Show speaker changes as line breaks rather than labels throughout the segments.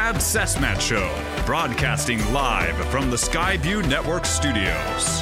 Brad Cessmat Show, broadcasting live from the Skyview Network studios.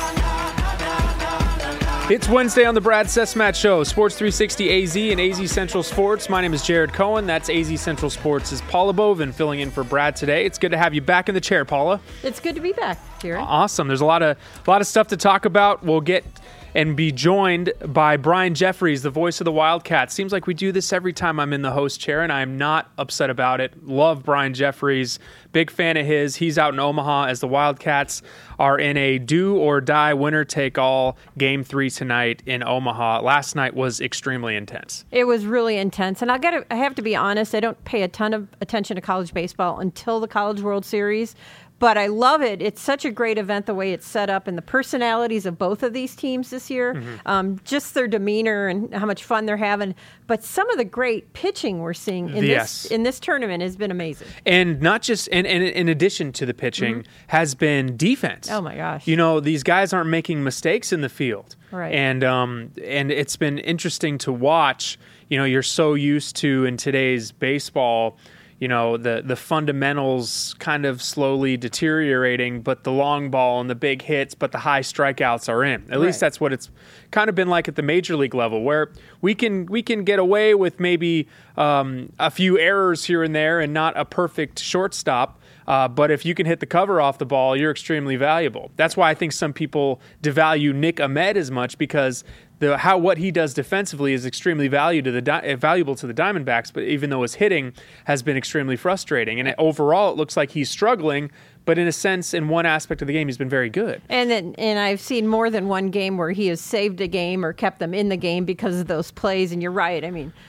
It's Wednesday on the Brad Cessmat Show, Sports 360 AZ and AZ Central Sports. My name is Jared Cohen. That's AZ Central Sports' Paula Bovin filling in for Brad today. It's good to have you back in the chair, Paula.
It's good to be back, Jared.
Awesome. There's a lot of stuff to talk about. We'll get and be joined by Brian Jeffries, the voice of the Wildcats. Seems like we do this every time I'm in the host chair, and I'm not upset about it. Love Brian Jeffries. Big fan of his. He's out in Omaha as the Wildcats are in a do-or-die winner-take-all Game 3 tonight in Omaha. Last night was extremely intense.
It was really intense, and I have to be honest, I don't pay a ton of attention to college baseball until the College World Series. But I love it. It's such a great event, the way it's set up, and the personalities of both of these teams this year, just their demeanor and how much fun they're having. But some of the great pitching we're seeing in this tournament has been amazing. And
not just, and in addition to the pitching, has been defense.
Oh, my gosh.
You know, these guys aren't making mistakes in the field.
Right.
And it's been interesting to watch. You know, you're so used to, in today's baseball, you know, the fundamentals kind of slowly deteriorating, but the long ball and the big hits, but the high strikeouts are in. At least that's what it's kind of been like at the major league level, where we can get away with maybe a few errors here and there and not a perfect shortstop. But if you can hit the cover off the ball, you're extremely valuable. That's why I think some people devalue Nick Ahmed as much, because what he does defensively is extremely valuable to the Diamondbacks, but even though his hitting has been extremely frustrating. And overall, it looks like he's struggling, but in a sense, in one aspect of the game, he's been very good.
And I've seen more than one game where he has saved a game or kept them in the game because of those plays, and you're right. I mean,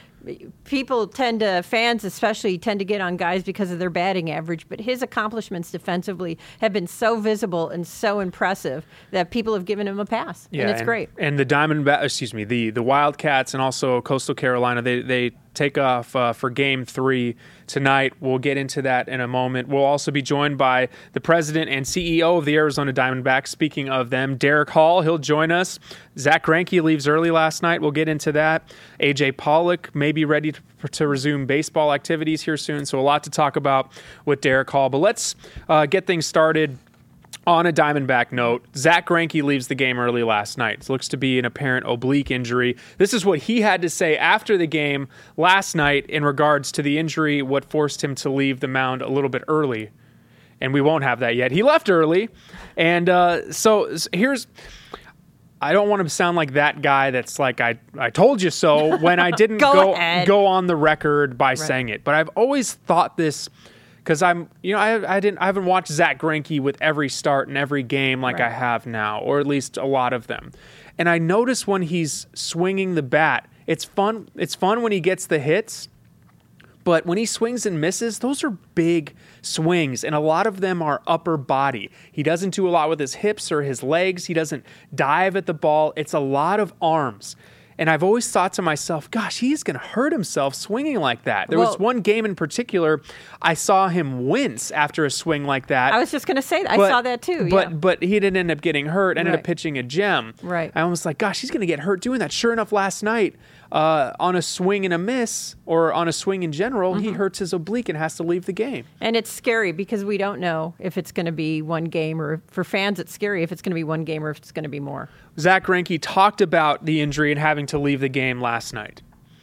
fans especially tend to get on guys because of their batting average, but his accomplishments defensively have been so visible and so impressive that people have given him a pass, and it's great.
And the Wildcats and also Coastal Carolina, they take off for Game 3 tonight. We'll get into that in a moment. We'll also be joined by the president and CEO of the Arizona Diamondbacks. Speaking of them, Derek Hall, he'll join us. Zach Greinke leaves early last night. We'll get into that. A.J. Pollock may be ready to resume baseball activities here soon, so a lot to talk about with Derek Hall. But let's get things started. On a Diamondback note, Zach Greinke leaves the game early last night. It looks to be an apparent oblique injury. This is what he had to say after the game last night in regards to the injury, what forced him to leave the mound a little bit early. And we won't have that yet. He left early. And so here's... I don't want to sound like that guy that's like, I told you so, when I didn't go on the record by saying it. But I've always thought this... Because I haven't watched Zach Greinke with every start and every game like I have now, or at least a lot of them. And I notice when he's swinging the bat, it's fun. It's fun when he gets the hits, but when he swings and misses, those are big swings, and a lot of them are upper body. He doesn't do a lot with his hips or his legs. He doesn't dive at the ball. It's a lot of arms. And I've always thought to myself, gosh, he's going to hurt himself swinging like that. There was one game in particular, I saw him wince after a swing like that.
I was just going to say that. I saw that too.
But he didn't end up getting hurt, ended up pitching a gem.
Right.
I was like, gosh, he's going to get hurt doing that. Sure enough, last night, on a swing and a miss, or on a swing in general, he hurts his oblique and has to leave the game.
And it's scary because we don't know if it's going to be one game, or for fans, it's scary if it's going to be one game or if it's going to be more.
Zach Greinke talked about the injury and having to leave the game last night.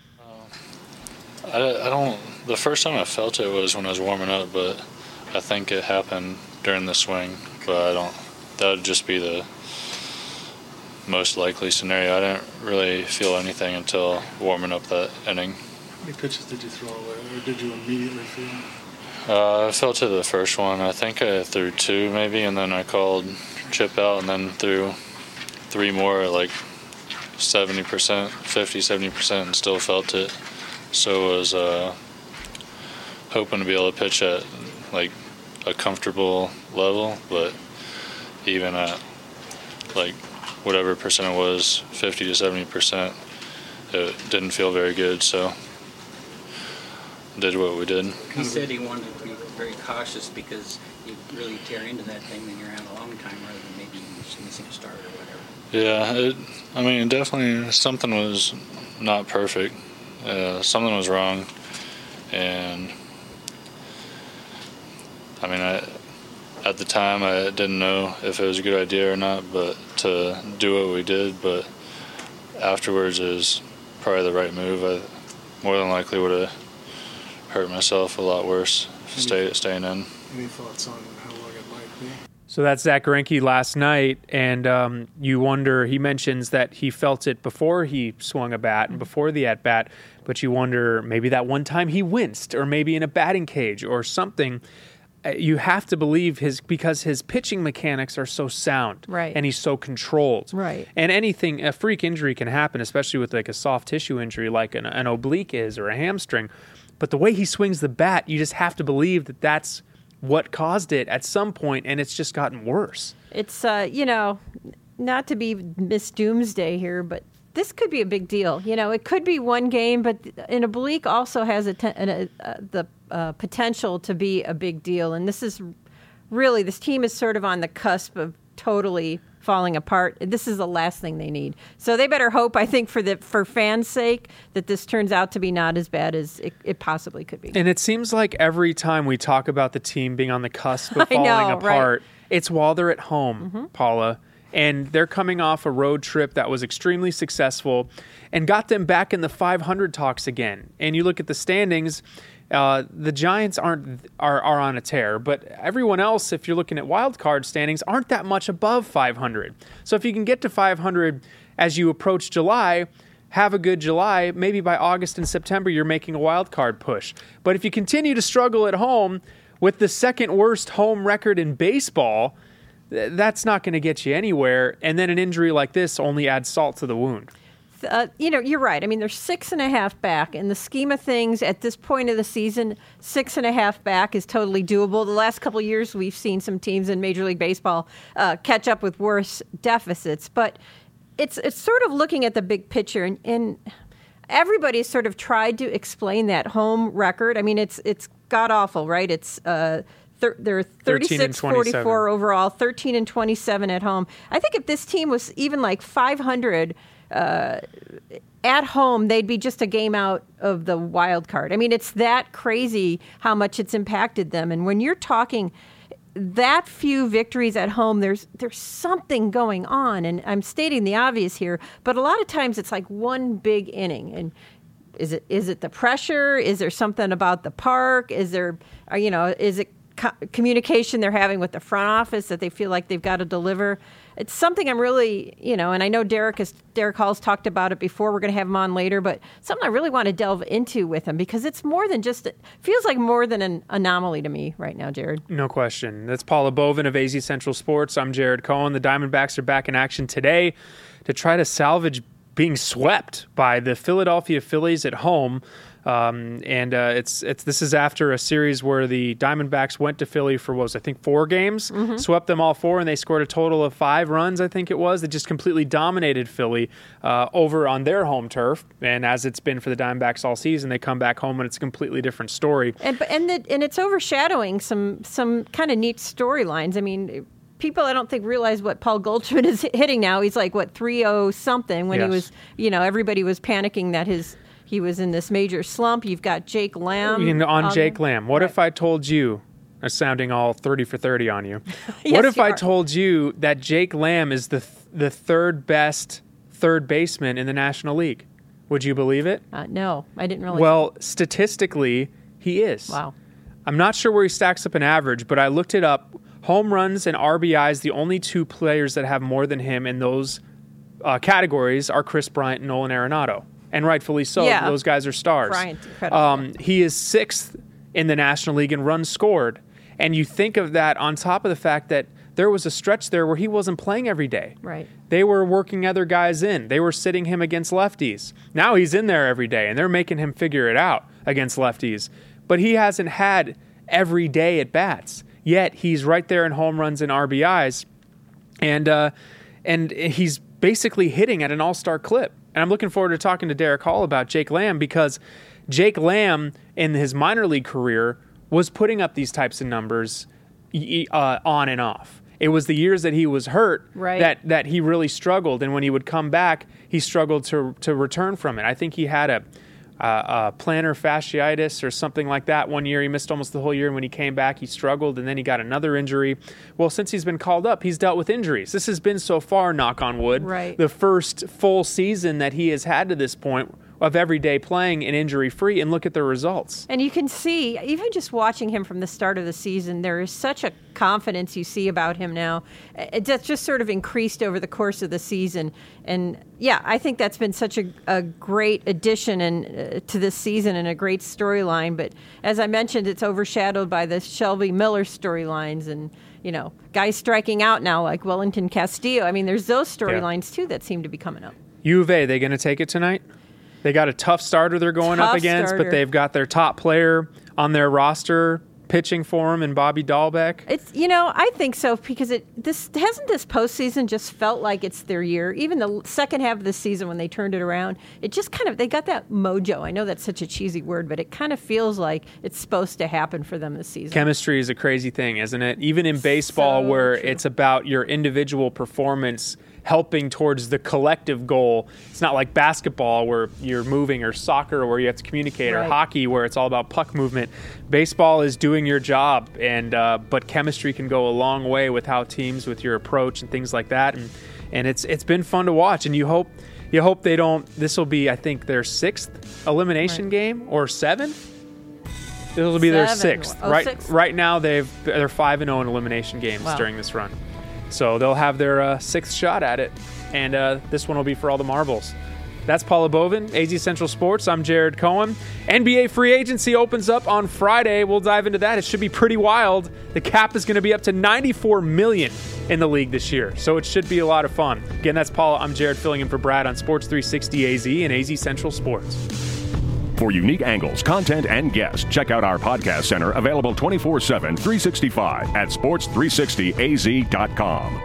I don't. The first time I felt it was when I was warming up, but I think it happened during the swing. But that would just be the most likely scenario. I didn't really feel anything until warming up that inning.
How many pitches did you throw away, or did you immediately feel?
I felt to the first one. I think I threw 2 maybe, and then I called chip out, and then threw 3 more at like 70%, 50-70%, and still felt it. So I was hoping to be able to pitch at like a comfortable level, but even at like whatever percent it was, 50 to 70%, it didn't feel very good, so did what we did.
He said he wanted to be very cautious because you really tear into that thing, then you're out a long time rather than maybe just missing a start or whatever.
Yeah, definitely something was not perfect. Something was wrong, and I mean, at the time, I didn't know if it was a good idea or not, but to do what we did. But afterwards, it was probably the right move. I more than likely would have hurt myself a lot worse staying in.
Any thoughts on how long it might be?
So that's Zach Greinke last night, and you wonder, he mentions that he felt it before he swung a bat and before the at-bat, but you wonder maybe that one time he winced or maybe in a batting cage or something. You have to believe because his pitching mechanics are so sound,
right,
and he's so controlled,
right.
And a freak injury can happen, especially with like a soft tissue injury like an oblique is or a hamstring. But the way he swings the bat, you just have to believe that that's what caused it at some point, and it's just gotten worse.
It's not to be Miss Doomsday here, but this could be a big deal. It could be one game, but an oblique also has the potential to be a big deal. And this team is sort of on the cusp of totally falling apart. This is the last thing they need. So they better hope, I think, for fans' sake, that this turns out to be not as bad as it possibly could be.
And it seems like every time we talk about the team being on the cusp of falling apart, right, it's while they're at home, Paula. And they're coming off a road trip that was extremely successful and got them back in the 500 talks again. And you look at the standings, the Giants are on a tear, but everyone else, if you're looking at wild card standings, aren't that much above 500. So if you can get to 500 as you approach July, have a good July, maybe by August and September you're making a wild card push. But if you continue to struggle at home with the second worst home record in baseball, that's not going to get you anywhere. And then an injury like this only adds salt to the wound.
You're right. I mean, they're 6.5 back. In the scheme of things, at this point of the season, 6.5 back is totally doable. The last couple of years, we've seen some teams in Major League Baseball catch up with worse deficits. But it's sort of looking at the big picture, and everybody's sort of tried to explain that home record. I mean, it's god-awful, right? It's they're 36-44 overall, 13-27 at home. I think if this team was even like 500 at home, they'd be just a game out of the wild card. I mean, it's that crazy how much it's impacted them. And when you're talking that few victories at home, there's something going on. And I'm stating the obvious here, but a lot of times it's like one big inning. And is it the pressure? Is there something about the park? Is it communication they're having with the front office that they feel like they've got to deliver? It's something I'm really, and I know Derek Hall's talked about it before. We're going to have him on later, but something I really want to delve into with him because it's more than feels like more than an anomaly to me right now, Jared.
No question. That's Paula Bovin of AZ Central Sports. I'm Jared Cohen. The Diamondbacks are back in action today to try to salvage being swept by the Philadelphia Phillies at home. This is after a series where the Diamondbacks went to Philly for 4 games, swept them all 4, and they scored a total of 5 runs, I think it was. They just completely dominated Philly over on their home turf. And as it's been for the Diamondbacks all season, they come back home and it's a completely different story.
And it's overshadowing some kind of neat storylines. I mean, people I don't think realize what Paul Goldschmidt is hitting now. He's like 3-0 something when he was, everybody was panicking that he was in this major slump. You've got Jake Lamb.
Jake Lamb. What if I told you, sounding all 30 for 30 on you,
yes,
what if I told you that Jake Lamb is the third best third baseman in the National League? Would you believe it?
No, I didn't realize.
Well, statistically, he is.
Wow.
I'm not sure where he stacks up in average, but I looked it up. Home runs and RBIs, the only 2 players that have more than him in those categories are Chris Bryant and Nolan Arenado. And rightfully so. Yeah. Those guys are stars.
Bryant, incredible.
He is 6th in the National League in runs scored. And you think of that on top of the fact that there was a stretch there where he wasn't playing every day.
Right.
They were working other guys in. They were sitting him against lefties. Now he's in there every day, and they're making him figure it out against lefties. But he hasn't had every day at bats. Yet he's right there in home runs and RBIs. And he's basically hitting at an all-star clip. And I'm looking forward to talking to Derek Hall about Jake Lamb because Jake Lamb in his minor league career was putting up these types of numbers on and off. It was the years that he was hurt that he really struggled. And when he would come back, he struggled to return from it. I think he had plantar fasciitis or something like that. One year he missed almost the whole year, and when he came back he struggled, and then he got another injury. Well, since he's been called up, he's dealt with injuries. This has been, so far, knock on wood,
right,
the first full season that he has had to this point of every day playing and injury-free, and look at the results.
And you can see, even just watching him from the start of the season, there is such a confidence you see about him now. It's just sort of increased over the course of the season. And, yeah, I think that's been such a great addition to this season and a great storyline. But as I mentioned, it's overshadowed by the Shelby Miller storylines and, guys striking out now like Wellington Castillo. I mean, there's those storylines, too, that seem to be coming up.
U of A, they going to take it tonight? They got a tough starter they're going up against, but they've got their top player on their roster pitching for them, and Bobby Dahlbeck.
It's I think so, because this postseason just felt like it's their year. Even the second half of the season when they turned it around, it just they got that mojo. I know that's such a cheesy word, but it kind of feels like it's supposed to happen for them this season.
Chemistry is a crazy thing, isn't it? Even in baseball, so where true. It's about your individual performance helping towards the collective goal. It's not like basketball where you're moving, or soccer where you have to communicate, right, or hockey where it's all about puck movement. Baseball is doing your job, and but chemistry can go a long way with how teams, with your approach and things like that. And it's been fun to watch, and you hope they don't. This will be, I think, their 6th elimination game, or 7th. It'll be their 6th. Right now they're 5-0 in elimination games during this run. So they'll have their 6th shot at it, and this one will be for all the marbles. That's Paula Bovin, AZ Central Sports. I'm Jared Cohen. NBA free agency opens up on Friday. We'll dive into that. It should be pretty wild. The cap is going to be up to $94 million in the league this year, so it should be a lot of fun. Again, that's Paula. I'm Jared, filling in for Brad on Sports 360 AZ and AZ Central Sports.
For unique angles, content, and guests, check out our podcast center, available 24/7, 365 at sports360az.com.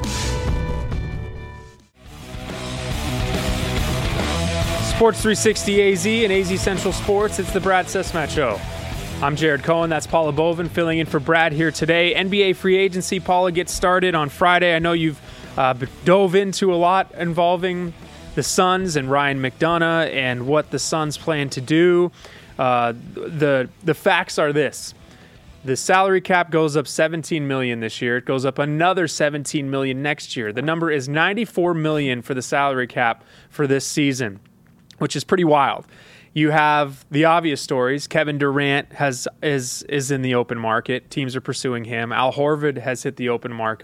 Sports 360 AZ and AZ Central Sports. It's the Brad Sesmat Show. I'm Jared Cohen. That's Paula Bovin filling in for Brad here today. NBA free agency, Paula, gets started on Friday. I know you've dove into a lot involving the Suns and Ryan McDonough and what the Suns plan to do. The facts are this. The salary cap goes up $17 million this year. It goes up another $17 million next year. The number is $94 million for the salary cap for this season, which is pretty wild. You have the obvious stories. Kevin Durant is in the open market. Teams are pursuing him. Al Horford has hit the open market.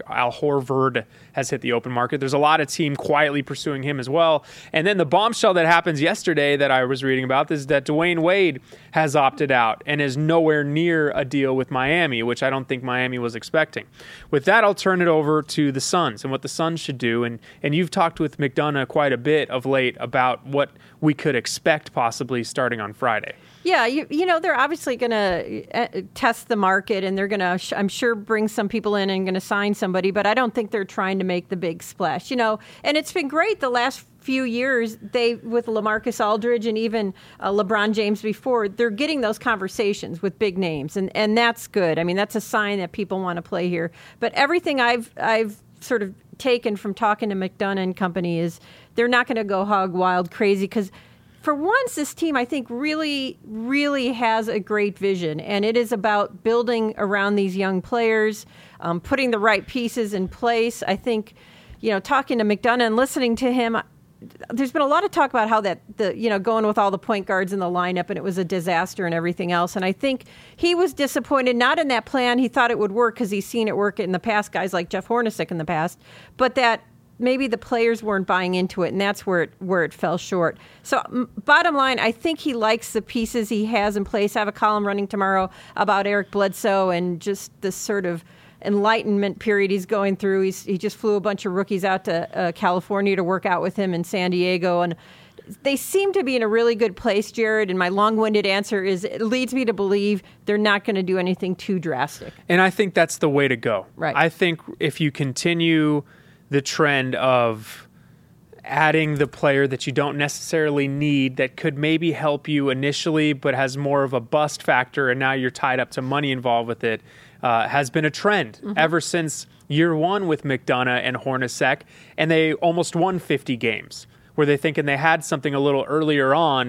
There's a lot of team quietly pursuing him as well. And then the bombshell that happens yesterday that I was reading about is that Dwayne Wade has opted out and is nowhere near a deal with Miami, which I don't think Miami was expecting. With that, I'll turn it over to the Suns and what the Suns should do. And you've talked with McDonough quite a bit of late about what we could expect possibly starting on Friday.
Yeah, they're obviously going to test the market, and they're going to, I'm sure, bring some people in and going to sign somebody, but I don't think they're trying to make the big splash, and it's been great the last few years, with LaMarcus Aldridge and even LeBron James before, they're getting those conversations with big names, and that's good. I mean, that's a sign that people want to play here. But everything I've sort of taken from talking to McDonough and company is they're not going to go hog wild crazy, because for once, this team, I think, really, really has a great vision, and it is about building around these young players, putting the right pieces in place. I think, talking to McDonough and listening to him, there's been a lot of talk about how going with all the point guards in the lineup, and it was a disaster and everything else. And I think he was disappointed, not in that plan. He thought it would work because he's seen it work in the past, guys like Jeff Hornacek in the past, but that maybe the players weren't buying into it, and that's where it fell short. So bottom line, I think he likes the pieces he has in place. I have a column running tomorrow about Eric Bledsoe and just this sort of enlightenment period he's going through. He just flew a bunch of rookies out to California to work out with him in San Diego, and they seem to be in a really good place, Jared, and my long-winded answer is it leads me to believe they're not going to do anything too drastic.
And I think that's the way to go.
Right.
I think if you continue the trend of adding the player that you don't necessarily need that could maybe help you initially but has more of a bust factor, and now you're tied up to money involved with it, has been a trend ever since year one with McDonough and Hornacek, and they almost won 50 games. Were they thinking they had something a little earlier on,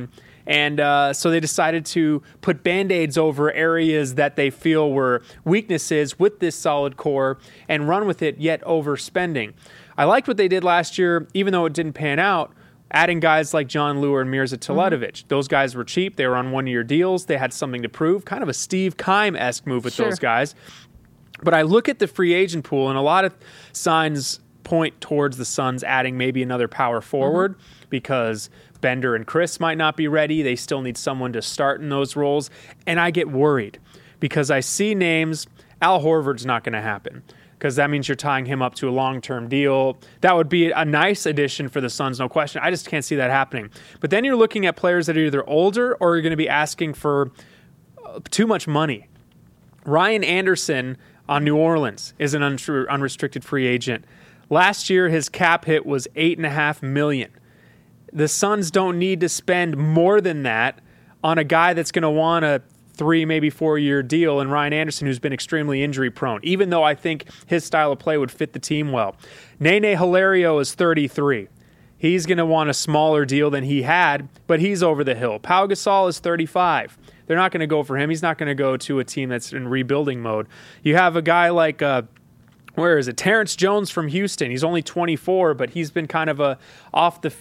And so they decided to put Band-Aids over areas that they feel were weaknesses with this solid core and run with it, yet overspending. I liked what they did last year, even though it didn't pan out, adding guys like John Lure and Mirza Teletovic. Those guys were cheap. They were on one-year deals. They had something to prove. Kind of a Steve Keim-esque move with those guys. But I look at the free agent pool, and a lot of signs point towards the Suns adding maybe another power forward because Bender and Chris might not be ready. They still need someone to start in those roles. And I get worried because I see names. Al Horford's not going to happen because that means you're tying him up to a long-term deal. That would be a nice addition for the Suns, no question. I just can't see that happening. But then you're looking at players that are either older or you're going to be asking for too much money. Ryan Anderson on New Orleans is an unrestricted free agent. Last year, his cap hit was $8.5 million. The Suns don't need to spend more than that on a guy that's going to want a 3, maybe 4-year deal, and Ryan Anderson, who's been extremely injury-prone, even though I think his style of play would fit the team well. Nene Hilario is 33. He's going to want a smaller deal than he had, but he's over the hill. Pau Gasol is 35. They're not going to go for him. He's not going to go to a team that's in rebuilding mode. You have a guy like Terrence Jones from Houston. He's only 24, but he's been kind of off the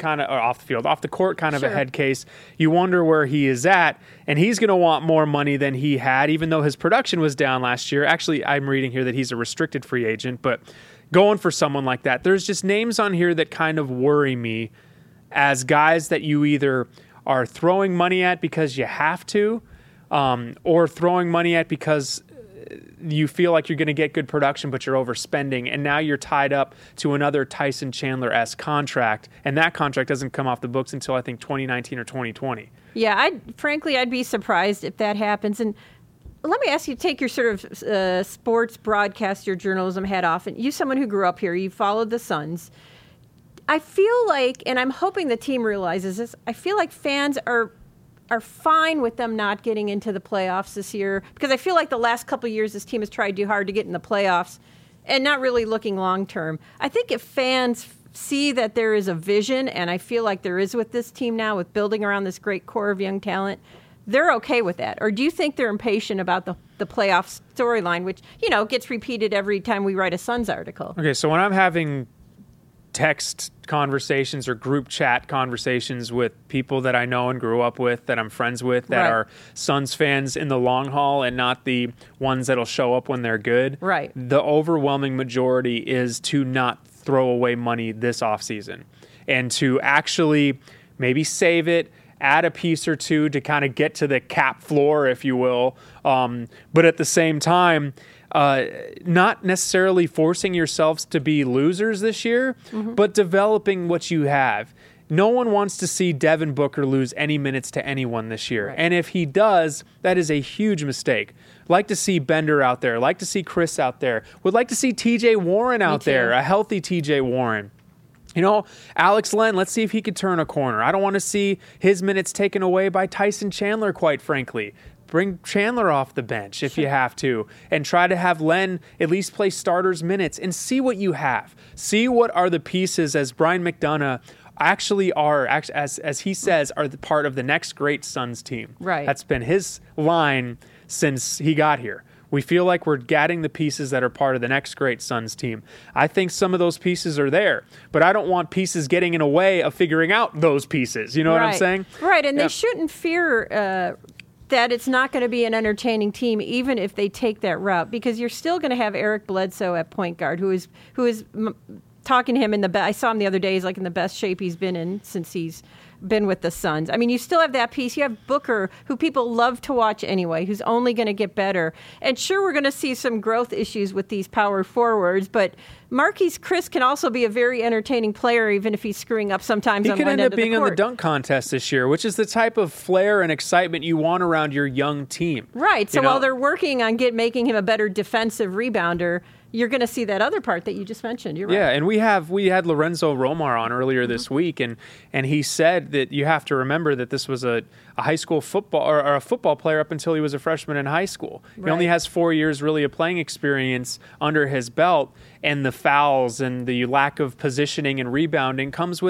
court kind of a head case. You wonder where he is at, and he's going to want more money than he had, even though his production was down last year. Actually, I'm reading here that he's a restricted free agent, but going for someone like that, there's just names on here that kind of worry me as guys that you either are throwing money at because you have to, or throwing money at because you feel like you're going to get good production, but you're overspending, and now you're tied up to another Tyson Chandler-esque contract, and that contract doesn't come off the books until, I think, 2019 or 2020. Yeah,
I'd be surprised if that happens. And let me ask you, take your sort of sports broadcaster journalism hat off, and you, someone who grew up here, you followed the Suns. I feel like, and I'm hoping the team realizes this, I feel like fans are fine with them not getting into the playoffs this year, because I feel like the last couple of years this team has tried too hard to get in the playoffs and not really looking long term. I think if fans see that there is a vision, and I feel like there is with this team now, with building around this great core of young talent, they're okay with that. Or do you think they're impatient about the playoff storyline, which, gets repeated every time we write a Suns article?
Okay, so when I'm having text conversations or group chat conversations with people that I know and grew up with, that I'm friends with, that are Suns fans in the long haul and not the ones that'll show up when they're good.
Right.
The overwhelming majority is to not throw away money this offseason and to actually maybe save it, add a piece or two to kind of get to the cap floor, if you will. But at the same time, not necessarily forcing yourselves to be losers this year, but developing what you have. No one wants to see Devin Booker lose any minutes to anyone this year. Right. And if he does, that is a huge mistake. Like to see Bender out there. Like to see Chris out there. Would like to see TJ Warren out there, a healthy TJ Warren. Alex Len, let's see if he could turn a corner. I don't want to see his minutes taken away by Tyson Chandler, quite frankly. Bring Chandler off the bench if you have to, and try to have Len at least play starters minutes and see what you have. See what are the pieces, as Brian McDonough actually are, as he says, are the part of the next great Suns team.
Right.
That's been his line since he got here. We feel like we're getting the pieces that are part of the next great Suns team. I think some of those pieces are there, but I don't want pieces getting in a way of figuring out those pieces. You know what I'm saying?
Right, and they shouldn't fear that it's not going to be an entertaining team, even if they take that route, because you're still going to have Eric Bledsoe at point guard, who is talking to him I saw him the other day. He's like in the best shape he's been in since he's been with the Suns. I mean, you still have that piece. You have Booker, who people love to watch anyway, who's only going to get better. And sure, we're going to see some growth issues with these power forwards, but Marquise Chris can also be a very entertaining player, even if he's screwing up sometimes on one end of the court. He could end up being
on the dunk contest this year, which is the type of flair and excitement you want around your young team.
Right. So while they're working on making him a better defensive rebounder, you're going to see that other part that you just mentioned. You're right.
Yeah, and we had Lorenzo Romar on earlier this week, and he said that you have to remember that this was a high school football or a football player up until he was a freshman in high school. He only has 4 years really of playing experience under his belt, and the fouls and the lack of positioning and rebounding comes with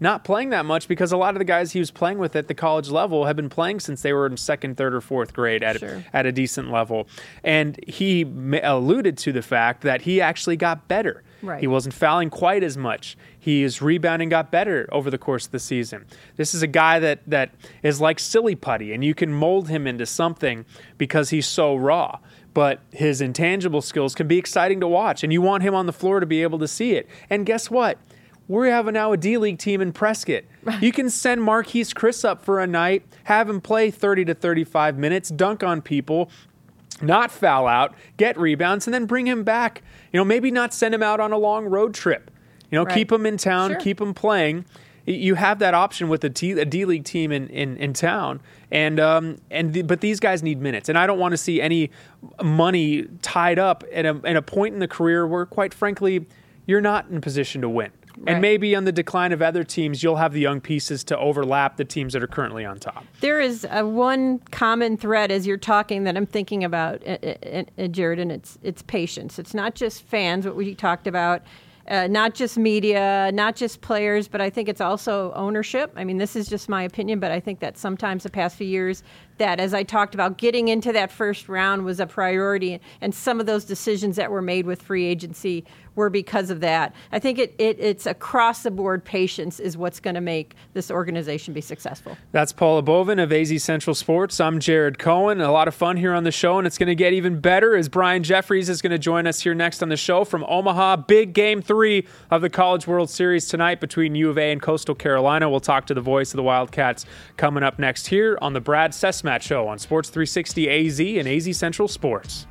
not playing that much because a lot of the guys he was playing with at the college level have been playing since they were in second, third, or fourth grade at a decent level. And he alluded to the fact that he actually got better.
Right.
He wasn't fouling quite as much. His rebounding got better over the course of the season. This is a guy that is like silly putty, and you can mold him into something because he's so raw. But his intangible skills can be exciting to watch, and you want him on the floor to be able to see it. And guess what? We have now a D-League team in Prescott. You can send Marquise Chris up for a night, have him play 30 to 35 minutes, dunk on people, not foul out, get rebounds, and then bring him back. Maybe not send him out on a long road trip. Keep him in town, keep him playing. You have that option with a D-League team in town, but these guys need minutes, and I don't want to see any money tied up at a point in the career where, quite frankly, you're not in a position to win. Right. And maybe on the decline of other teams, you'll have the young pieces to overlap the teams that are currently on top.
There is one common thread as you're talking that I'm thinking about, Jared, and it's patience. It's not just fans, what we talked about, not just media, not just players, but I think it's also ownership. I mean, this is just my opinion, but I think that sometimes the past few years that, as I talked about, getting into that first round was a priority, and some of those decisions that were made with free agency were because of that. I think it's across-the-board patience is what's going to make this organization be successful. That's
Paula Bovin of AZ Central Sports. I'm Jared Cohen. A lot of fun here on the show, and it's going to get even better as Brian Jeffries is going to join us here next on the show from Omaha. Big Game 3 of the College World Series tonight between U of A and Coastal Carolina. We'll talk to the voice of the Wildcats coming up next here on the Brad Sesmat Show on Sports 360 AZ and AZ Central Sports.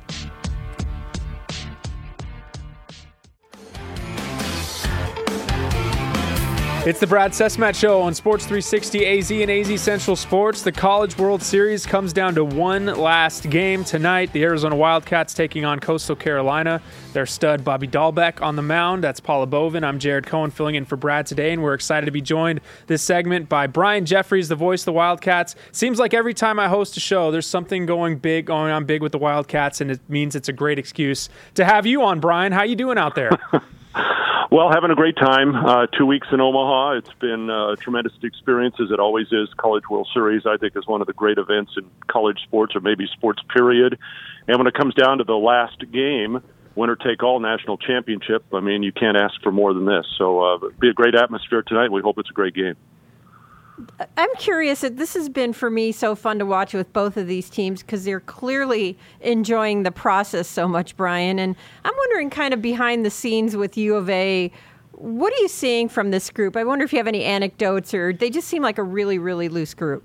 It's the Brad Sesmat Show on Sports 360 AZ and AZ Central Sports. The College World Series comes down to one last game tonight. The Arizona Wildcats taking on Coastal Carolina. Their stud Bobby Dahlbeck on the mound. That's Paula Bovin. I'm Jared Cohen filling in for Brad today, and we're excited to be joined this segment by Brian Jeffries, the voice of the Wildcats. Seems like every time I host a show, there's something going on big with the Wildcats, and it means it's a great excuse to have you on, Brian. How you doing out there?
Well, having a great time. 2 weeks in Omaha. It's been a tremendous experience, as it always is. College World Series, I think, is one of the great events in college sports, or maybe sports period. And when it comes down to the last game, winner-take-all national championship, I mean, you can't ask for more than this. So it'll be a great atmosphere tonight. We hope it's a great game.
I'm curious, this has been for me so fun to watch with both of these teams because they're clearly enjoying the process so much, Brian. And I'm wondering, kind of behind the scenes with U of A, what are you seeing from this group? I wonder if you have any anecdotes, or they just seem like a really, really loose group.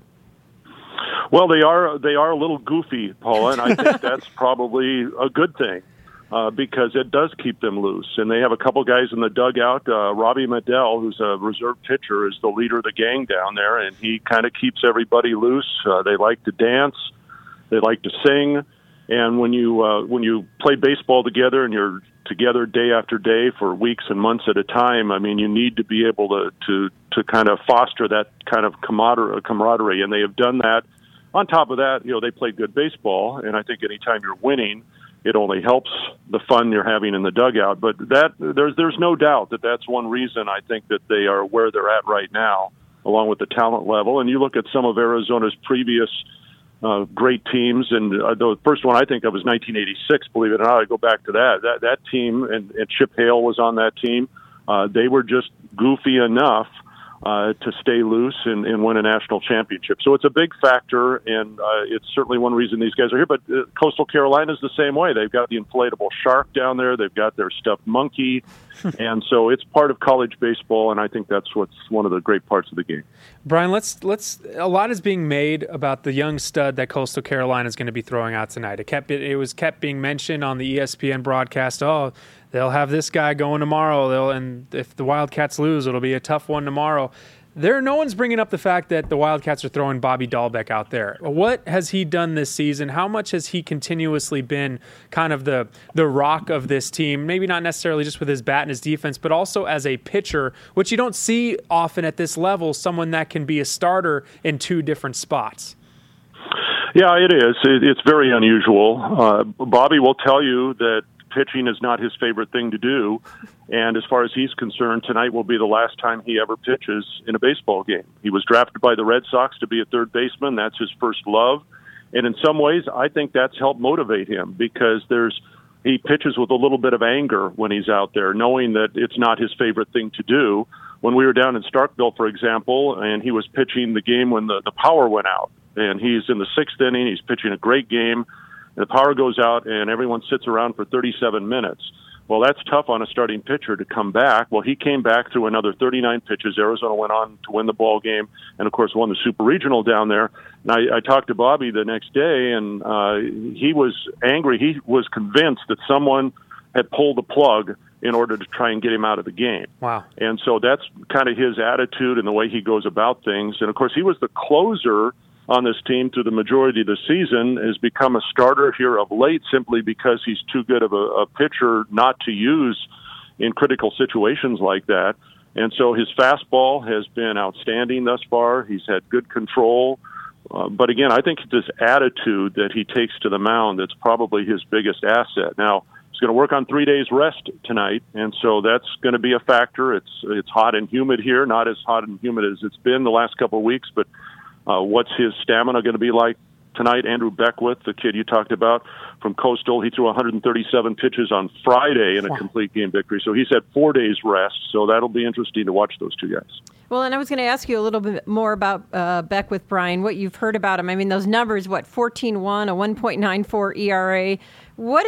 Well, they are a little goofy, Paula, and I think that's probably a good thing. Because it does keep them loose. And they have a couple guys in the dugout. Robbie Medell, who's a reserve pitcher, is the leader of the gang down there, and he kind of keeps everybody loose. They like to dance. They like to sing. And when you play baseball together and you're together day after day for weeks and months at a time, I mean, you need to be able to kind of foster that kind of camaraderie. And they have done that. On top of that, they play good baseball, and I think anytime you're winning, it only helps the fun you're having in the dugout. But there's no doubt that that's one reason I think that they are where they're at right now, along with the talent level. And you look at some of Arizona's previous great teams, and the first one I think of was 1986, believe it or not. I go back to that team, and Chip Hale was on that team. They were just goofy enough to stay loose and win a national championship. So it's a big factor, and it's certainly one reason these guys are here. But Coastal Carolina is the same way. They've got the inflatable shark down there. They've got their stuffed monkey. And so it's part of college baseball, and I think that's what's one of the great parts of the game.
Brian, let's a lot is being made about the young stud that Coastal Carolina is going to be throwing out tonight. It was kept being mentioned on the ESPN broadcast. Oh, they'll have this guy going tomorrow. And if the Wildcats lose, it'll be a tough one tomorrow. No one's bringing up the fact that the Wildcats are throwing Bobby Dahlbeck out there. What has he done this season? How much has he continuously been kind of the rock of this team? Maybe not necessarily just with his bat and his defense, but also as a pitcher, which you don't see often at this level, someone that can be a starter in two different spots.
Yeah, it is. It's very unusual. Bobby will tell you that pitching is not his favorite thing to do. And as far as he's concerned, tonight will be the last time he ever pitches in a baseball game. He was drafted by the Red Sox to be a third baseman. That's his first love. And in some ways, I think that's helped motivate him because he pitches with a little bit of anger when he's out there, knowing that it's not his favorite thing to do. When we were down in Starkville, for example, and he was pitching the game when the power went out, and he's in the sixth inning, he's pitching a great game, and the power goes out, and everyone sits around for 37 minutes. Well, that's tough on a starting pitcher to come back. Well, he came back through another 39 pitches. Arizona went on to win the ball game and, of course, won the Super Regional down there. And I talked to Bobby the next day, and he was angry. He was convinced that someone had pulled the plug in order to try and get him out of the game.
Wow.
And so that's kind of his attitude and the way he goes about things. And, of course, he was the closer on this team through the majority of the season, has become a starter here of late simply because he's too good of a pitcher not to use in critical situations like that. And so his fastball has been outstanding thus far. He's had good control. But again, I think it's this attitude that he takes to the mound that's probably his biggest asset. Now, he's going to work on 3 days rest tonight, and so that's going to be a factor. It's hot and humid here, not as hot and humid as it's been the last couple of weeks, but what's his stamina going to be like tonight? Andrew Beckwith, the kid you talked about from Coastal, he threw 137 pitches on Friday in a complete game victory. So he's had 4 days rest. So that'll be interesting to watch those two guys.
Well, and I was going to ask you a little bit more about Beckwith, Brian, what you've heard about him. I mean, those numbers, 14-1, a 1.94 ERA. What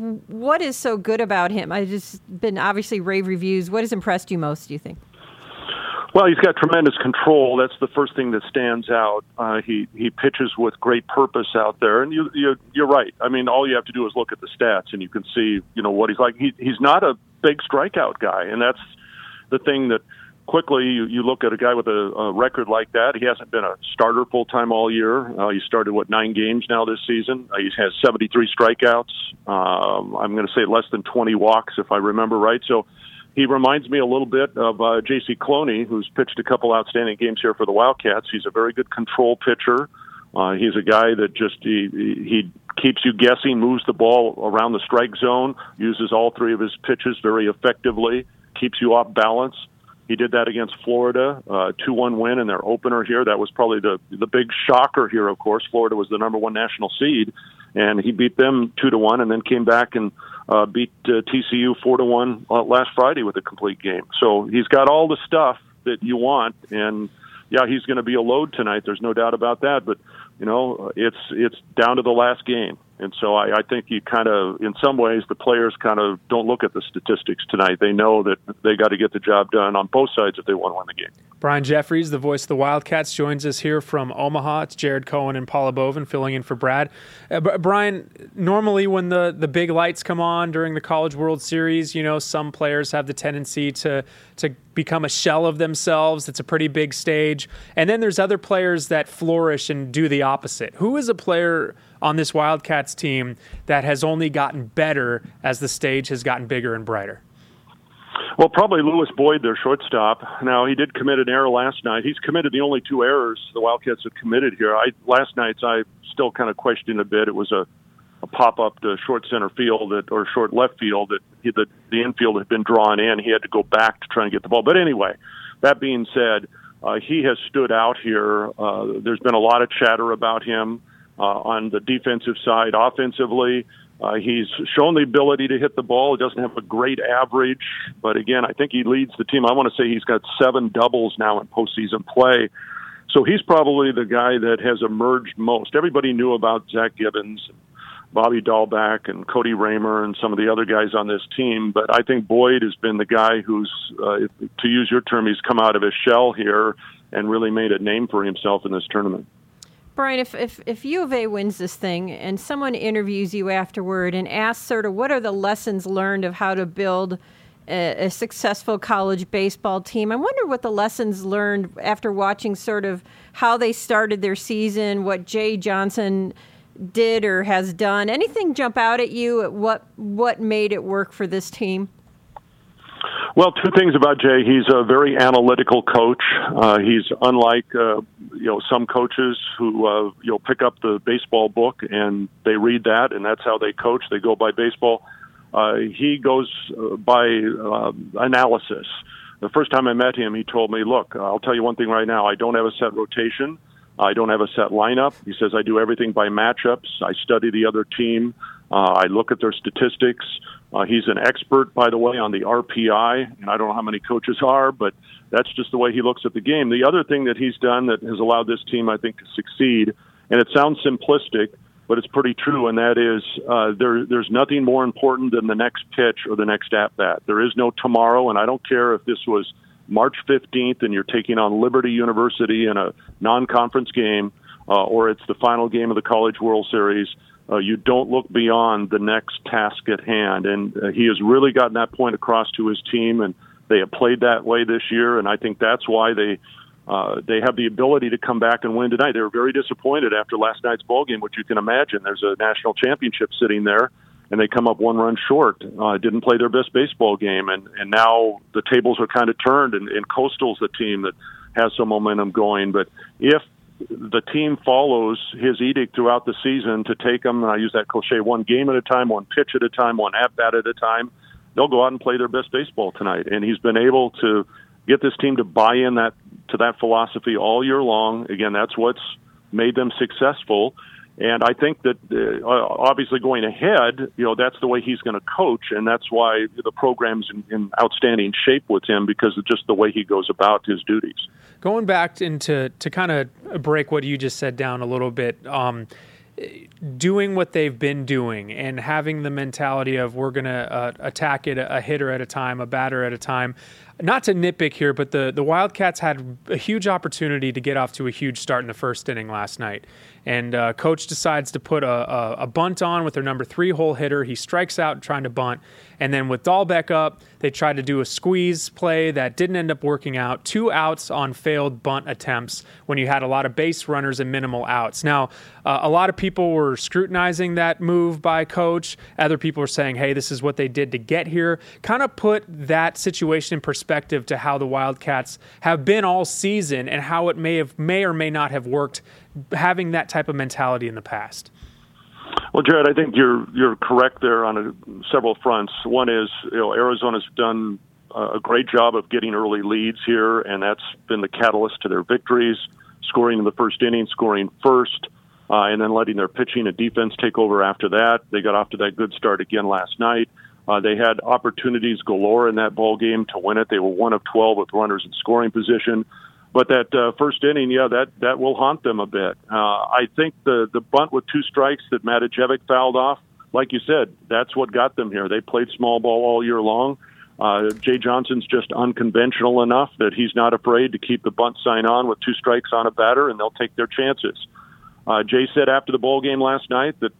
is so good about him? I've just been obviously rave reviews. What has impressed you most, do you think?
Well, he's got tremendous control. That's the first thing that stands out. He pitches with great purpose out there, and you're right. I mean, all you have to do is look at the stats, and you can see what he's like. He's not a big strikeout guy, and that's the thing that quickly you look at a guy with a record like that. He hasn't been a starter full time all year. He started 9 games now this season. He has 73 strikeouts. I'm going to say less than 20 walks if I remember right. So. He reminds me a little bit of J.C. Cloney, who's pitched a couple outstanding games here for the Wildcats. He's a very good control pitcher. He's a guy that just he keeps you guessing, moves the ball around the strike zone, uses all 3 of his pitches very effectively, keeps you off balance. He did that against Florida, 2-1 win in their opener here. That was probably the big shocker here, of course. Florida was the number 1 national seed, and he beat them 2-1 and then came back and beat TCU 4-1 last Friday with a complete game. So he's got all the stuff that you want, and yeah, he's going to be a load tonight. There's no doubt about that. But it's down to the last game, and so I think you kind of, in some ways, the players kind of don't look at the statistics tonight. They know that they got to get the job done on both sides if they want to win the game.
Brian Jeffries, the voice of the Wildcats, joins us here from Omaha. It's Jared Cohen and Paula Bovin filling in for Brad. Brian, normally when the big lights come on during the College World Series, some players have the tendency to become a shell of themselves. It's a pretty big stage. And then there's other players that flourish and do the opposite. Who is a player on this Wildcats team that has only gotten better as the stage has gotten bigger and brighter?
Well, probably Lewis Boyd, their shortstop. Now, he did commit an error last night. He's committed the only 2 errors the Wildcats have committed here. Last night's I still kind of questioned a bit. It was a pop-up to short center field or short left field that the infield had been drawn in. He had to go back to try and get the ball. But anyway, that being said, he has stood out here. There's been a lot of chatter about him on the defensive side. Offensively, he's shown the ability to hit the ball. He doesn't have a great average, but again, I think he leads the team. I want to say he's got 7 doubles now in postseason play. So he's probably the guy that has emerged most. Everybody knew about Zach Gibbons, Bobby Dahlback, and Cody Raymer, and some of the other guys on this team. But I think Boyd has been the guy who's, to use your term, he's come out of his shell here and really made a name for himself in this tournament.
Brian, if U of A wins this thing and someone interviews you afterward and asks sort of what are the lessons learned of how to build a successful college baseball team, I wonder what the lessons learned after watching sort of how they started their season, what Jay Johnson did or has done. Anything jump out at you at what made it work for this team?
Well, 2 things about Jay. He's a very analytical coach. He's unlike some coaches who pick up the baseball book and they read that and that's how they coach. They go by baseball. he goes by analysis. The first time I met him, he told me, look, I'll tell you one thing right now. I don't have a set rotation. I don't have a set lineup. He says I do everything by matchups. I study the other team. I look at their statistics. He's an expert, by the way, on the RPI, and I don't know how many coaches are, but that's just the way he looks at the game. The other thing that he's done that has allowed this team, I think, to succeed, and it sounds simplistic, but it's pretty true, and that is there's nothing more important than the next pitch or the next at-bat. There is no tomorrow, and I don't care if this was March 15th and you're taking on Liberty University in a non-conference game or it's the final game of the College World Series. You don't look beyond the next task at hand, and he has really gotten that point across to his team, and they have played that way this year, and I think that's why they have the ability to come back and win tonight. They were very disappointed after last night's ball game, which you can imagine. There's a national championship sitting there, and they come up one run short. Didn't play their best baseball game, and now the tables are kind of turned, and Coastal's the team that has some momentum going. But if the team follows his edict throughout the season to take them, and I use that cliche, one game at a time, one pitch at a time, one at-bat at a time, they'll go out and play their best baseball tonight. And he's been able to get this team to buy in to that philosophy all year long. Again, that's what's made them successful. And I think that obviously going ahead, that's the way he's going to coach, and that's why the program's in outstanding shape with him, because of just the way he goes about his duties.
Going back to kind of break what you just said down a little bit, doing what they've been doing and having the mentality of we're going to attack it a hitter at a time, a batter at a time. Not to nitpick here, but the Wildcats had a huge opportunity to get off to a huge start in the first inning last night. And coach decides to put a bunt on with their number 3 hole hitter. He strikes out trying to bunt. And then with Dahlbeck up, they tried to do a squeeze play that didn't end up working out. 2 outs on failed bunt attempts when you had a lot of base runners and minimal outs. Now, a lot of people were scrutinizing that move by coach. Other people were saying, hey, this is what they did to get here. Kind of put that situation in perspective to how the Wildcats have been all season and how it may or may not have worked having that type of mentality in the past.
Well, Jared, I think you're correct there on several fronts. One is, Arizona's done a great job of getting early leads here, and that's been the catalyst to their victories, scoring in the first inning, scoring first, and then letting their pitching and defense take over after that. They got off to that good start again last night. They had opportunities galore in that ball game to win it. They were 1 of 12 with runners in scoring position. But that first inning, that will haunt them a bit. I think the bunt with 2 strikes that Matijevic fouled off, like you said, that's what got them here. They played small ball all year long. Jay Johnson's just unconventional enough that he's not afraid to keep the bunt sign on with 2 strikes on a batter, and they'll take their chances. Jay said after the ball game last night that,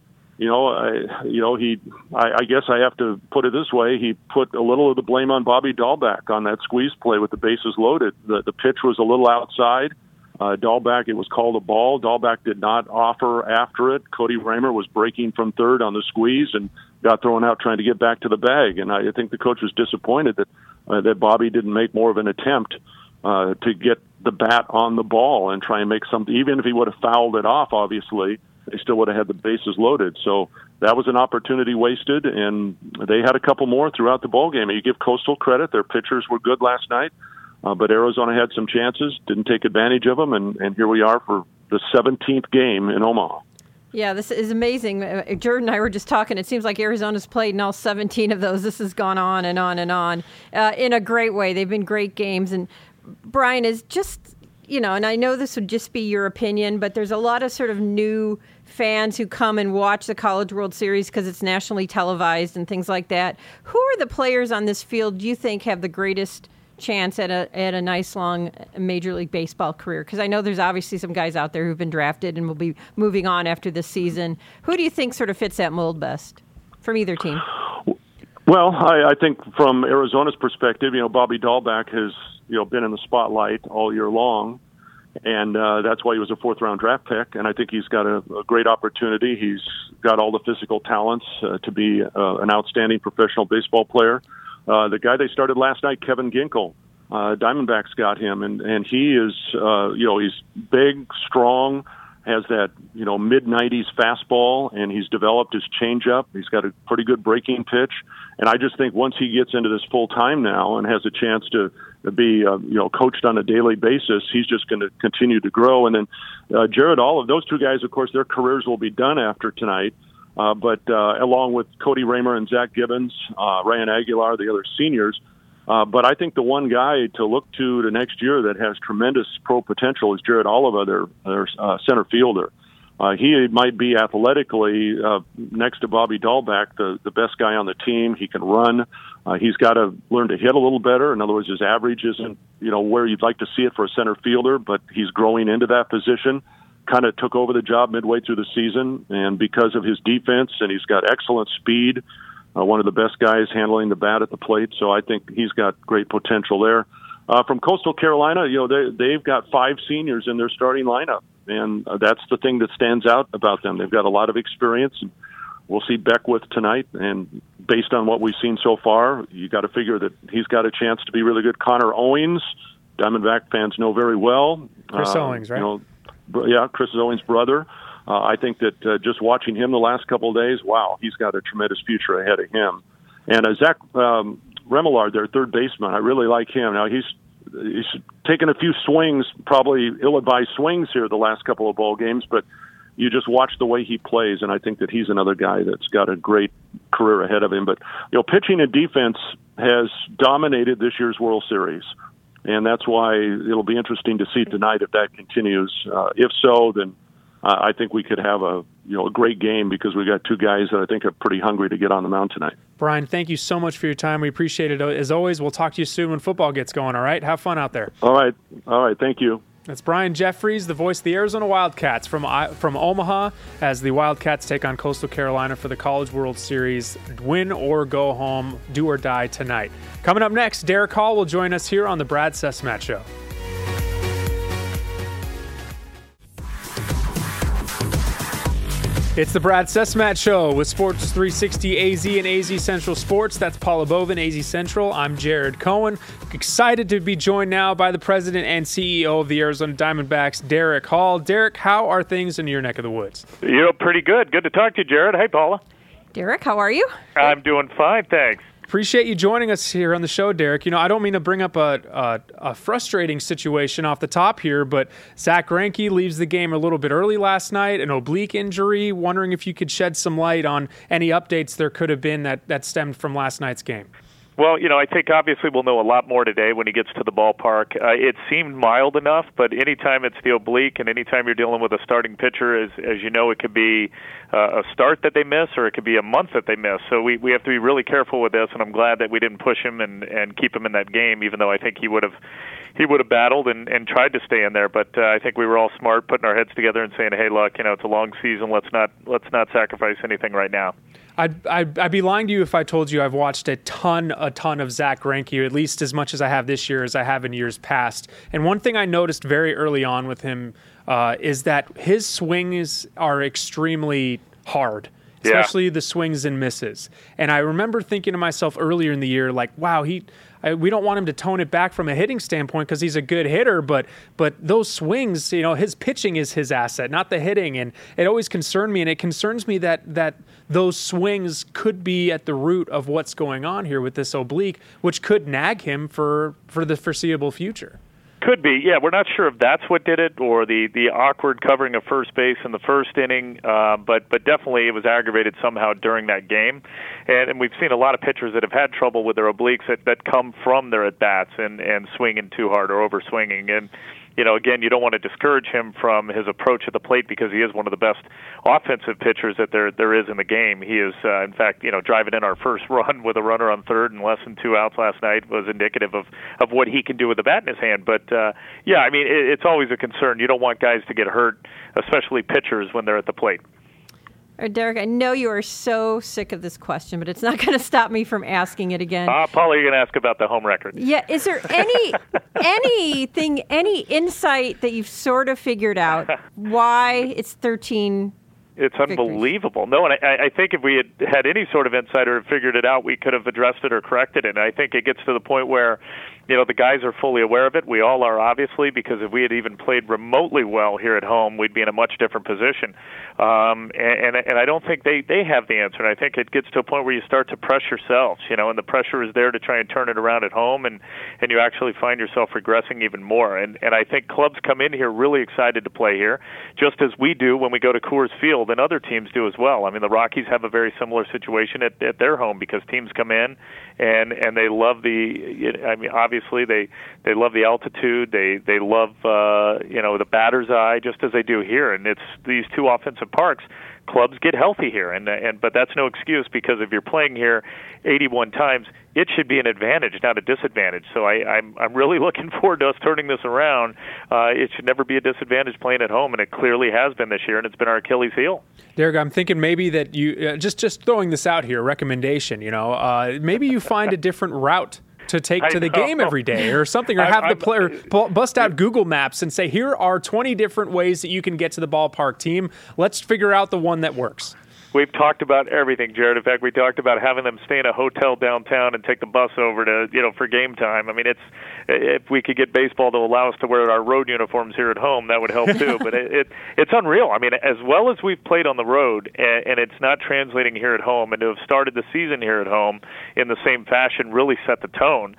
I guess I have to put it this way. He put a little of the blame on Bobby Dahlbeck on that squeeze play with the bases loaded. The pitch was a little outside. Dahlbeck, it was called a ball. Dahlbeck did not offer after it. Cody Raymer was breaking from third on the squeeze and got thrown out trying to get back to the bag. And I think the coach was disappointed that Bobby didn't make more of an attempt to get the bat on the ball and try and make something. Even if he would have fouled it off, obviously, they still would have had the bases loaded. So that was an opportunity wasted, and they had a couple more throughout the ballgame. You give Coastal credit. Their pitchers were good last night, but Arizona had some chances, didn't take advantage of them, and here we are for the 17th game in Omaha.
Yeah, this is amazing. Jordan and I were just talking. It seems like Arizona's played in all 17 of those. This has gone on and on and on in a great way. They've been great games. And Brian is just, and I know this would just be your opinion, but there's a lot of sort of new fans who come and watch the College World Series because it's nationally televised and things like that. Who are the players on this field do you think have the greatest chance at a nice long Major League Baseball career? Because I know there's obviously some guys out there who've been drafted and will be moving on after this season. Who do you think sort of fits that mold best from either team?
Well, I think from Arizona's perspective, Bobby Dahlbeck has been in the spotlight all year long, and that's why he was a 4th-round draft pick. And I think he's got a great opportunity. He's got all the physical talents to be an outstanding professional baseball player. The guy they started last night, Kevin Ginkel, Diamondbacks got him, and he is, he's big, strong, has that, mid-90s fastball, and he's developed his changeup. He's got a pretty good breaking pitch. And I just think once he gets into this full time now and has a chance to be, coached on a daily basis, he's just going to continue to grow. And then Jared Olive, those two guys, of course, their careers will be done after tonight. But along with Cody Raymer and Zach Gibbons, Ryan Aguilar, the other seniors. But I think the one guy to look to the next year that has tremendous pro potential is Jared Oliva, their center fielder. He might be athletically, next to Bobby Dahlback, the best guy on the team. He can run. He's got to learn to hit a little better. In other words, his average isn't, where you'd like to see it for a center fielder, but he's growing into that position. Kind of took over the job midway through the season, and because of his defense, and he's got excellent speed, one of the best guys handling the bat at the plate. So I think he's got great potential there. From Coastal Carolina, they've got 5 seniors in their starting lineup, and that's the thing that stands out about them. They've got a lot of experience. We'll see Beckwith tonight, and based on what we've seen so far, you got to figure that he's got a chance to be really good. Connor Owings, Diamondback fans know very well.
Chris Owings, right?
Chris Owings' brother. I think that just watching him the last couple of days, wow, he's got a tremendous future ahead of him. And Zach Remillard, their third baseman, I really like him. Now, he's taken a few swings, probably ill-advised swings here the last couple of ball games, but you just watch the way he plays, and I think that he's another guy that's got a great career ahead of him. But, pitching and defense has dominated this year's World Series. And that's why it'll be interesting to see tonight if that continues. If so, then I think we could have a great game because we got two guys that I think are pretty hungry to get on the mound tonight.
Brian, thank you so much for your time. We appreciate it. As always, we'll talk to you soon when football gets going, all right? Have fun out there.
All right. Thank you.
That's Brian Jeffries, the voice of the Arizona Wildcats from Omaha, as the Wildcats take on Coastal Carolina for the College World Series. Win or go home, do or die tonight. Coming up next, Derek Hall will join us here on the Brad Sesmat Show. It's the Brad Sesmat Show with Sports 360 AZ and AZ Central Sports. That's Paula Bovin, AZ Central. I'm Jared Cohen. Excited to be joined now by the president and CEO of the Arizona Diamondbacks, Derek Hall. Derek, how are things in your neck of the woods?
Pretty good. Good to talk to you, Jared. Hey, Paula.
Derek, how are you?
I'm doing fine, thanks.
Appreciate you joining us here on the show, Derek. I don't mean to bring up a frustrating situation off the top here, but Zach Greinke leaves the game a little bit early last night, an oblique injury. Wondering if you could shed some light on any updates there could have been that stemmed from last night's game.
Well, I think obviously we'll know a lot more today when he gets to the ballpark. It seemed mild enough, but anytime it's the oblique and anytime you're dealing with a starting pitcher, as you know, it could be a start that they miss or it could be a month that they miss. So we have to be really careful with this, and I'm glad that we didn't push him and keep him in that game, even though I think he would have battled and tried to stay in there. But I think we were all smart, putting our heads together and saying, hey, look, it's a long season. Let's not sacrifice anything right now.
I'd be lying to you if I told you I've watched a ton of Zach Greinke, at least as much as I have this year as I have in years past. And one thing I noticed very early on with him is that his swings are extremely hard, especially the swings and misses. And I remember thinking to myself earlier in the year, like, wow, we don't want him to tone it back from a hitting standpoint because he's a good hitter, but those swings, his pitching is his asset, not the hitting. And it always concerned me, and it concerns me that those swings could be at the root of what's going on here with this oblique, which could nag him for the foreseeable future.
Could be, yeah. We're not sure if that's what did it or the awkward covering of first base in the first inning, but definitely it was aggravated somehow during that game. And we've seen a lot of pitchers that have had trouble with their obliques that come from their at-bats and swinging too hard or over-swinging. And, again, you don't want to discourage him from his approach at the plate because he is one of the best offensive pitchers that there is in the game. He is, in fact, driving in our first run with a runner on third and less than 2 outs last night was indicative of what he can do with the bat in his hand. But, it's always a concern. You don't want guys to get hurt, especially pitchers, when they're at the plate.
Derek, I know you are so sick of this question, but it's not going to stop me from asking it again.
Paula, you're going to ask about the home record.
Yeah, is there any insight that you've sort of figured out why it's 13?
It's unbelievable. No, and I think if we had any sort of insight or figured it out, we could have addressed it or corrected it. And I think it gets to the point where, the guys are fully aware of it. We all are, obviously, because if we had even played remotely well here at home, we'd be in a much different position. And I don't think they have the answer. And I think it gets to a point where you start to press yourselves, and the pressure is there to try and turn it around at home, and you actually find yourself regressing even more. And I think clubs come in here really excited to play here, just as we do when we go to Coors Field, and other teams do as well. I mean, the Rockies have a very similar situation at their home, because teams come in and they love obviously they love the altitude, they love the batter's eye, just as they do here. And it's these two offensive parks. Clubs get healthy here, but that's no excuse, because if you're playing here 81 times, it should be an advantage, not a disadvantage. So I'm really looking forward to us turning this around. It should never be a disadvantage playing at home, and it clearly has been this year, and it's been our Achilles heel.
Derek, I'm thinking maybe that you just throwing this out here, recommendation. Maybe you find a different route to take to the game every day or something, or have the player bust out Google Maps and say, here are 20 different ways that you can get to the ballpark, team. Let's figure out the one that works.
We've talked about everything, Jared. In fact, we talked about having them stay in a hotel downtown and take the bus over to, for game time. I mean, if we could get baseball to allow us to wear our road uniforms here at home, that would help too. But it's unreal. I mean, as well as we've played on the road, and it's not translating here at home, and to have started the season here at home in the same fashion really set the tone.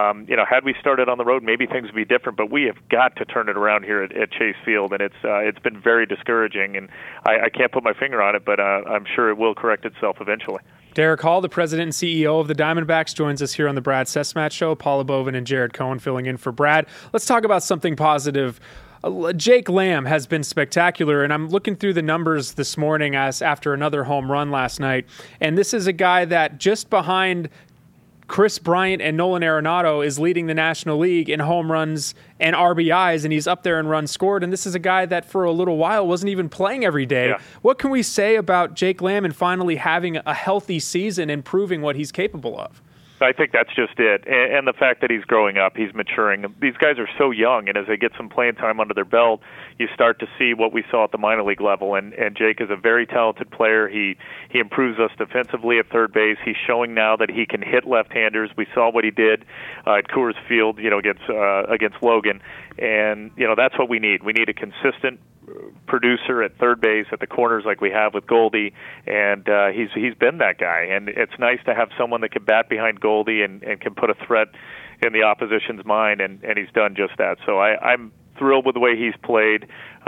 Had we started on the road, maybe things would be different. But we have got to turn it around here at Chase Field, and it's been very discouraging. And I can't put my finger on it, but I'm sure it will correct itself eventually.
Derek Hall, the president and CEO of the Diamondbacks, joins us here on the Brad Sesmat Show. Paula Bovin and Jared Cohen filling in for Brad. Let's talk about something positive. Jake Lamb has been spectacular, and I'm looking through the numbers this morning after another home run last night, and this is a guy that just behind Chris Bryant and Nolan Arenado is leading the National League in home runs and RBIs, and he's up there in runs scored. And this is a guy that for a little while wasn't even playing every day. Yeah. What can we say about Jake Lamb and finally having a healthy season and proving what he's capable of?
I think that's just it. And the fact that he's growing up, he's maturing. These guys are so young, and as they get some playing time under their belt, you start to see what we saw at the minor league level. And Jake is a very talented player. He improves us defensively at third base. He's showing now that he can hit left-handers. We saw what he did at Coors Field, against Logan. And, that's what we need. We need a consistent producer at third base, at the corners like we have with Goldie, and he's been that guy. And it's nice to have someone that can bat behind Goldie and can put a threat in the opposition's mind, and he's done just that. So I'm thrilled with the way he's played.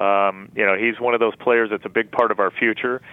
He's one of those players that's a big part of our future.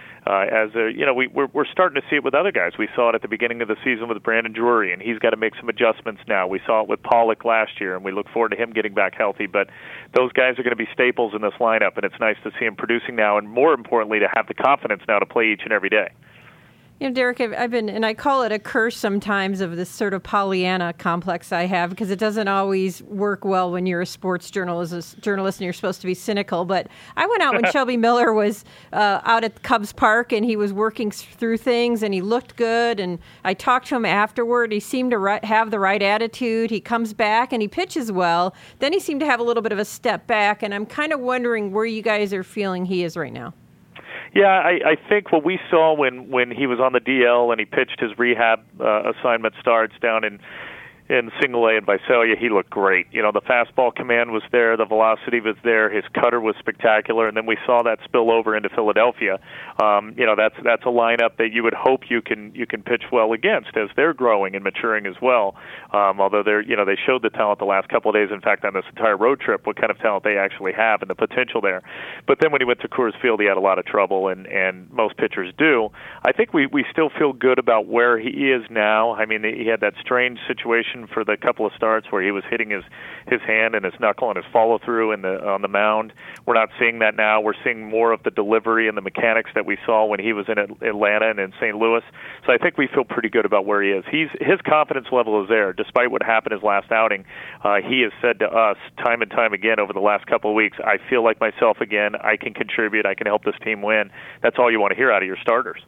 We're starting to see it with other guys. We saw it at the beginning of the season with Brandon Drury, and he's got to make some adjustments now. We saw it with Pollock last year, and we look forward to him getting back healthy. But those guys are going to be staples in this lineup, and it's nice to see him producing now, and more importantly, to have the confidence now to play each and every day.
Derek, I've been, and I call it a curse sometimes of this sort of Pollyanna complex I have, because it doesn't always work well when you're a sports journalist and you're supposed to be cynical. But I went out when Shelby Miller was out at Cubs Park, and he was working through things, and he looked good. And I talked to him afterward. He seemed to have the right attitude. He comes back and he pitches well. Then he seemed to have a little bit of a step back, and I'm kind of wondering where you guys are feeling he is right now.
Yeah, I think what we saw when he was on the DL and he pitched his rehab assignment starts down in Single A in Visalia, he looked great. The fastball command was there, the velocity was there, his cutter was spectacular, and then we saw that spill over into Philadelphia. That's a lineup that you would hope you can pitch well against as they're growing and maturing as well. Although they showed the talent the last couple of days. In fact, on this entire road trip, what kind of talent they actually have and the potential there. But then when he went to Coors Field, he had a lot of trouble, and most pitchers do. I think we still feel good about where he is now. I mean, he had that strange situation for the couple of starts where he was hitting his hand and his knuckle and his follow-through on the mound. We're not seeing that now. We're seeing more of the delivery and the mechanics that we saw when he was in Atlanta and in St. Louis. So I think we feel pretty good about where he is. His confidence level is there. Despite what happened his last outing, he has said to us time and time again over the last couple of weeks, I feel like myself again. I can contribute. I can help this team win. That's all you want to hear out of your starters.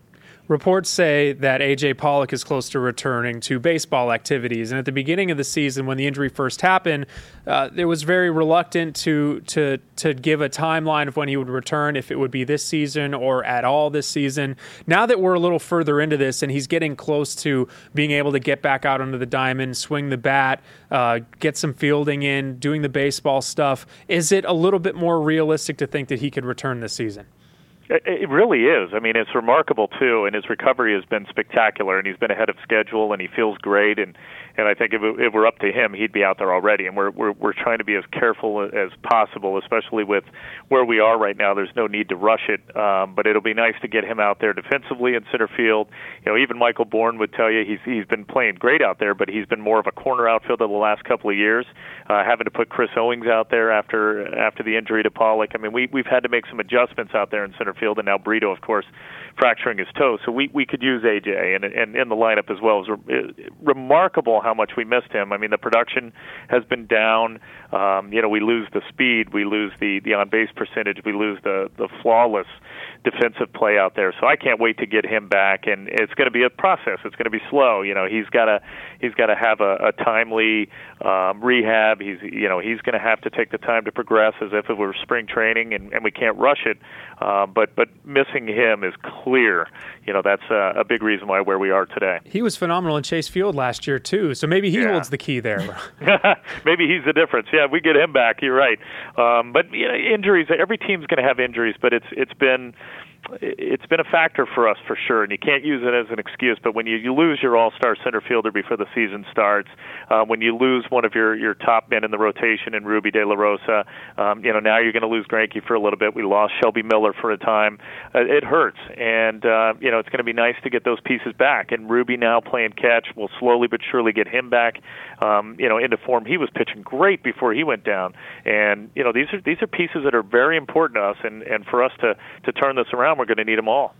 Reports say that A.J. Pollock is close to returning to baseball activities. And at the beginning of the season, when the injury first happened, it was very reluctant to give a timeline of when he would return, if it would be this season or at all this season. Now that we're a little further into this and he's getting close to being able to get back out onto the diamond, swing the bat, get some fielding in, doing the baseball stuff, is it a little bit more realistic to think that he could return this season?
It really is. I mean, it's remarkable, too, and his recovery has been spectacular, and he's been ahead of schedule, and he feels great, and I think if it were up to him, he'd be out there already, and we're trying to be as careful as possible, especially with where we are right now. There's no need to rush it, but it'll be nice to get him out there defensively in center field. You know, even Michael Bourne would tell you he's been playing great out there, but he's been more of a corner outfielder the last couple of years, having to put Chris Owings out there after the injury to Pollock. I mean, we've had to make some adjustments out there in center field, and now Brito, of course, fracturing his toe. So we could use AJ and in the lineup as well. It was remarkable how much we missed him. I mean, the production has been down. We lose the speed, we lose the on-base percentage, we lose the flawless defensive play out there. So I can't wait to get him back, and it's going to be a process. It's going to be slow. You know, he's got to have a timely rehab. He's going to have to take the time to progress as if it were spring training, and we can't rush it. But missing him is clear. You know, that's a big reason why where we are today.
He was phenomenal in Chase Field last year too, so maybe he holds the key there.
Maybe he's the difference. Yeah, we get him back. You're right. But injuries. Every team's going to have injuries, but it's been a factor for us for sure, and you can't use it as an excuse. But when you lose your all-star center fielder before the season starts, when you lose one of your top men in the rotation in Ruby De La Rosa, now you're going to lose Greinke for a little bit. We lost Shelby Miller for a time. It hurts, and it's going to be nice to get those pieces back. And Ruby now playing catch will slowly but surely get him back, into form. He was pitching great before he went down, and these are pieces that are very important to us, and for us to turn this around, we're going to need them all.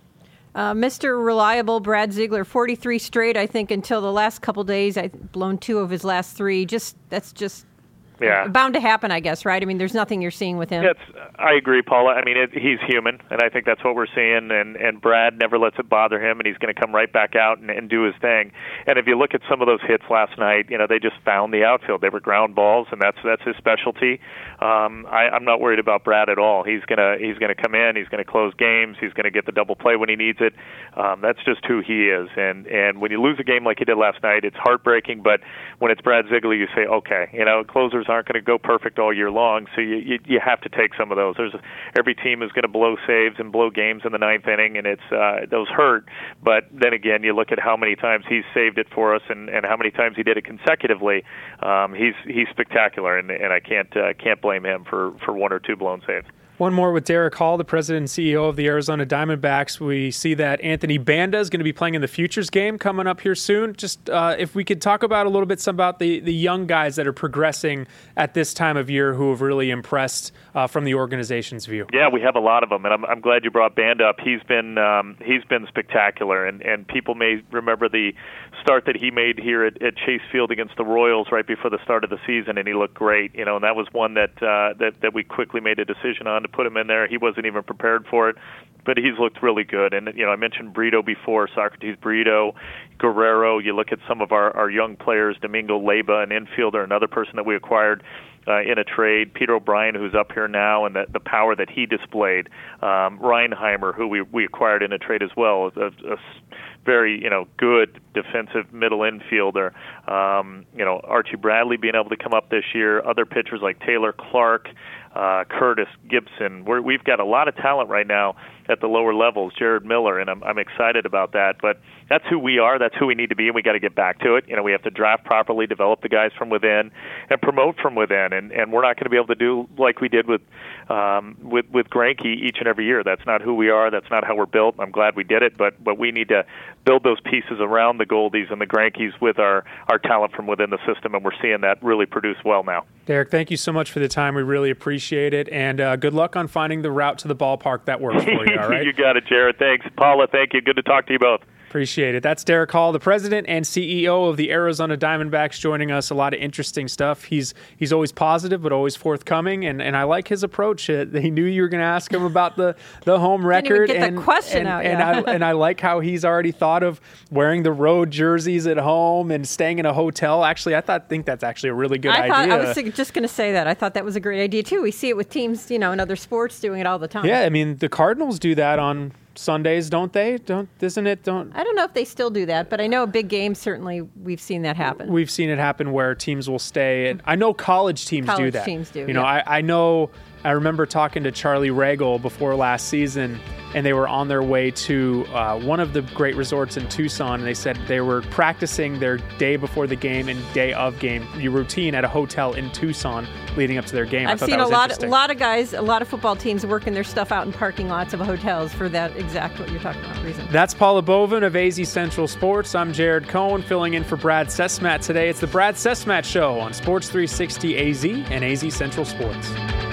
Mr. Reliable, Brad Ziegler, 43 straight, I think, until the last couple days. I've blown 2 of his last 3. That's just bound to happen, I guess, right? I mean, there's nothing you're seeing with him.
I agree, Paula. I mean, he's human, and I think that's what we're seeing, and Brad never lets it bother him, and he's going to come right back out and do his thing. And if you look at some of those hits last night, they just found the outfield. They were ground balls, and that's his specialty. I'm not worried about Brad at all. He's gonna come in. He's going to close games. He's going to get the double play when he needs it. That's just who he is. And when you lose a game like he did last night, it's heartbreaking. But when it's Brad Ziegler, you say, okay, closers aren't going to go perfect all year long, so you have to take some of those. Every team is going to blow saves and blow games in the 9th inning, and it's those hurt. But then again, you look at how many times he's saved it for us, and how many times he did it consecutively. He's spectacular, and I can't blame him for 1 or 2 blown saves.
One more with Derek Hall, the president and CEO of the Arizona Diamondbacks. We see that Anthony Banda is going to be playing in the Futures game coming up here soon. Just if we could talk about a little bit about the young guys that are progressing at this time of year who have really impressed from the organization's view.
Yeah, we have a lot of them, and I'm glad you brought Banda up. He's been spectacular, and people may remember the start that he made here at Chase Field against the Royals right before the start of the season, and he looked great. And that was one that we quickly made a decision on to put him in there. He wasn't even prepared for it, but he's looked really good. And I mentioned Brito before, Socrates Brito, Guerrero. You look at some of our young players, Domingo Leyba, an infielder, another person that we acquired in a trade, Peter O'Brien, who's up here now, and the power that he displayed, Reinheimer, who we acquired in a trade as well, a very good defensive middle infielder. Archie Bradley being able to come up this year, other pitchers like Taylor Clark, Curtis Gibson. We've got a lot of talent right now at the lower levels, Jared Miller, and I'm excited about that. But that's who we are. That's who we need to be, and we got to get back to it. We have to draft properly, develop the guys from within, and promote from within. And we're not going to be able to do like we did with Greinke each and every year. That's not who we are. That's not how we're built. I'm glad we did it, but we need to build those pieces around the Goldies and the Greinkes with our talent from within the system, and we're seeing that really produce well now.
Derek, thank you so much for the time. We really appreciate it, and good luck on finding the route to the ballpark that works for you, all right?
You got it, Jared. Thanks. Paula, thank you. Good to talk to you both.
Appreciate it. That's Derek Hall, the president and CEO of the Arizona Diamondbacks, joining us. A lot of interesting stuff. He's always positive, but always forthcoming, and I like his approach. He knew you were going to ask him about the home record.
Didn't even get the question out yet.
And I like how he's already thought of wearing the road jerseys at home and staying in a hotel. Actually, I think that's actually a really good idea.
I was just going to say that. I thought that was a great idea, too. We see it with teams, in other sports doing it all the time.
Yeah, I mean, the Cardinals do that on Sundays, don't they? Isn't it?
I don't know if they still do that, but I know a big game, certainly we've seen that happen.
We've seen it happen where teams will stay. And I know college teams do that.
College teams do,
I remember talking to Charlie Regal before last season, and they were on their way to one of the great resorts in Tucson, and they said they were practicing their day before the game and day of game routine at a hotel in Tucson leading up to their game.
I've seen a lot of guys, a lot of football teams working their stuff out in parking lots of hotels for that exact what you're talking about reason.
That's Paula Bovin of AZ Central Sports. I'm Jared Cohen filling in for Brad Sesmat today. It's the Brad Sesmat Show on Sports 360 AZ and AZ Central Sports.